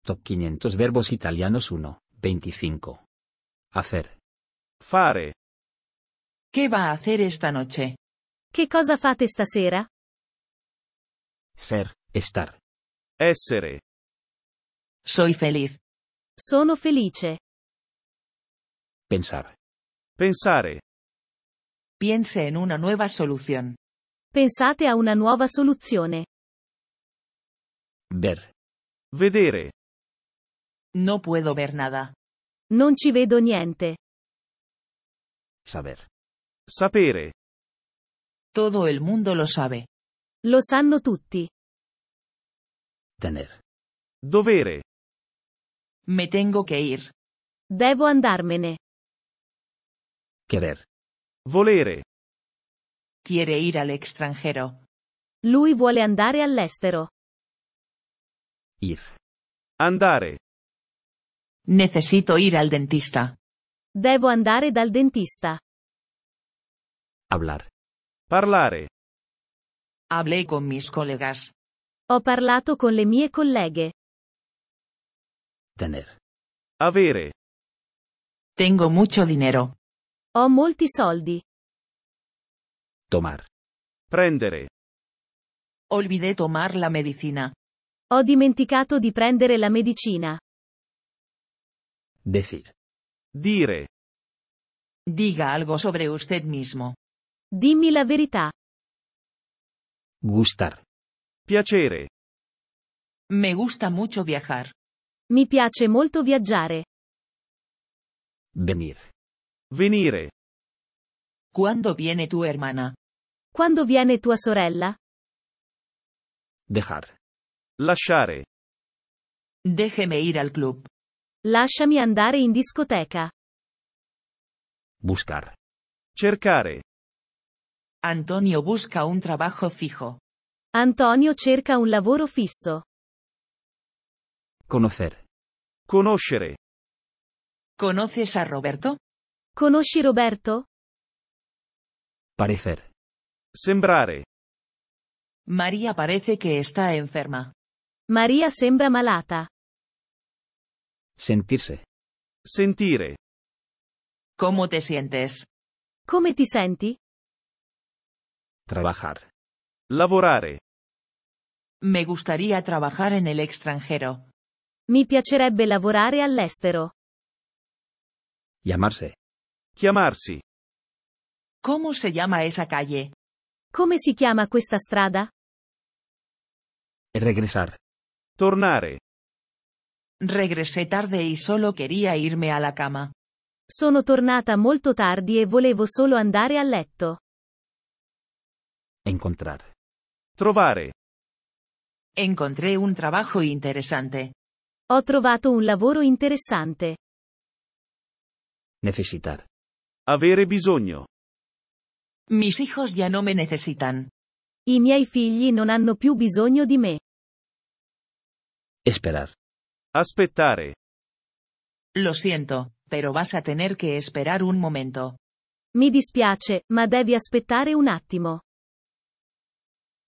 Top 500 verbos italianos 1, 25. Hacer. Fare. ¿Qué va a hacer esta noche? Che cosa fate stasera? Ser, estar. Essere. Soy feliz. Sono felice. Pensar. Pensare. Piense en una nueva solución. Pensate a una nuova soluzione. Ver. Vedere. No puedo ver nada. Non ci vedo niente. Saber. Sapere. Todo el mundo lo sabe. Lo sanno tutti. Tener. Dovere. Me tengo que ir. Devo andarmene. Querer. Volere. Quiere ir al extranjero. Lui vuole andare all'estero. Ir. Andare. Necesito ir al dentista. Devo andare dal dentista. Hablar. Parlare. Hablé con mis colegas. Ho parlato con le mie colleghe. Tener. Avere. Tengo mucho dinero. Ho molti soldi. Tomar. Prendere. Olvidé tomar la medicina. Ho dimenticato di prendere la medicina. Decir. Dire. Diga algo sobre usted mismo. Dimmi la verità. Gustar. Piacere. Me gusta mucho viajar. Mi piace molto viaggiare. Venir. Venire. ¿Cuándo viene tu hermana? Quando viene tua sorella? Dejar. Lasciare. Déjeme ir al club. Lasciami andare in discoteca. Buscar. Cercare. Antonio busca un trabajo fijo. Antonio cerca un lavoro fisso. Conocer. Conoscere. ¿Conoces a Roberto? Conosci Roberto? Parecer. Sembrare. María parece que está enferma. Maria sembra malata. Sentirse. Sentire. ¿Cómo te sientes? Come ti senti? Trabajar. Lavorare. Me gustaría trabajar en el extranjero. Mi piacerebbe lavorare all'estero. Llamarse. Chiamarsi. ¿Cómo se llama esa calle? Come si chiama questa strada? Regresar. Tornare. Regresé tarde y solo quería irme a la cama. Sono tornata molto tardi e volevo solo andare a letto. Encontrar. Trovare. Encontré un trabajo interesante. Ho trovato un lavoro interessante. Necesitar. Avere bisogno. Mis hijos ya no me necesitan. I miei figli non hanno più bisogno di me. Esperar. Aspettare. Lo siento, pero vas a tener que esperar un momento. Mi dispiace, ma devi aspettare un attimo.